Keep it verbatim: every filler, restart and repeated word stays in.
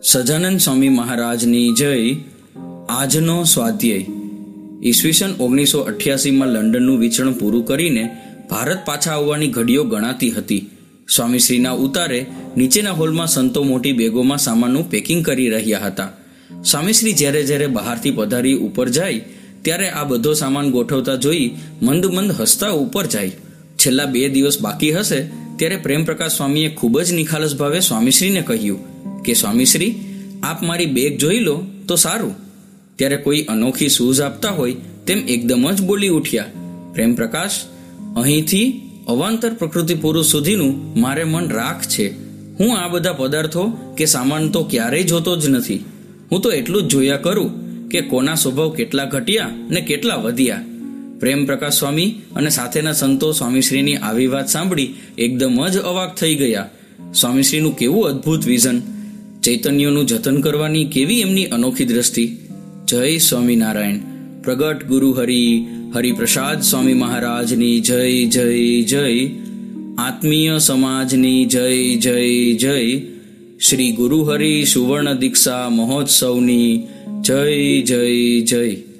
સજાનંદ સ્વામી મહારાજની જય. આજનો સ્વાધ્યાય. ઈસવીસન ઓગણીસો અઠ્યાસીમાં લંડનનું વિચરણ પૂરું કરીને ભારત પાછા આવવાની ઘડીઓ ગણાતી હતી. સ્વામીશ્રીના ઉતારે નીચેના હોલમાં સંતો મોટી બેગોમાં સામાનનું પેકિંગ કરી રહ્યા હતા. સ્વામીશ્રી જ્યારે જ્યારે બહારથી પધારી ઉપર જાય ત્યારે આ બધો સામાન ગોઠવતા જોઈ મંદ મંદ હસતા ઉપર જાય. છેલ્લા બે દિવસ બાકી હશે ત્યારે પ્રેમપ્રકાશ સ્વામીએ ખૂબ જ નિખાલસ ભાવે સ્વામીશ્રીને કહ્યું કે સ્વામીશ્રી, આપ મારી બેગ જોઈ લો તો સારું. ત્યારે કોઈ અનોખી સૂઝ આપતા હોય તેમ એકદમ જ બોલી ઉઠ્યા, પ્રેમપ્રકાશ, અહીંથી અવાંતર પ્રકૃતિ પુરુષ સુધીનું મારે મન રાખ છે. હું આ બધા પદાર્થો કે સામાન તો ક્યારેય જોતો જ નથી. હું તો એટલું જ જોયા કરું કે કોના સ્વભાવ કેટલા ઘટ્યા ને કેટલા વધ્યા. પ્રેમપ્રકાશ સ્વામી અને સાથેના સંતો સ્વામીશ્રીની આવી વાત સાંભળી એકદમ જ અવાક થઈ ગયા. સ્વામીશ્રીનું કેવું અદ્ભુત વિઝન! ચૈતન્યનું જતન કરવાની કેવી એમની અનોખી દ્રષ્ટિ! જય સ્વામિનારાયણ. પ્રગટ ગુરુ હરિ હરિપ્રસાદ સ્વામી મહારાજની જય જય જય. આત્મીય સમાજની જય જય જય. શ્રી ગુરુ હરિ સુવર્ણ દીક્ષા મહોત્સવની જય જય જય.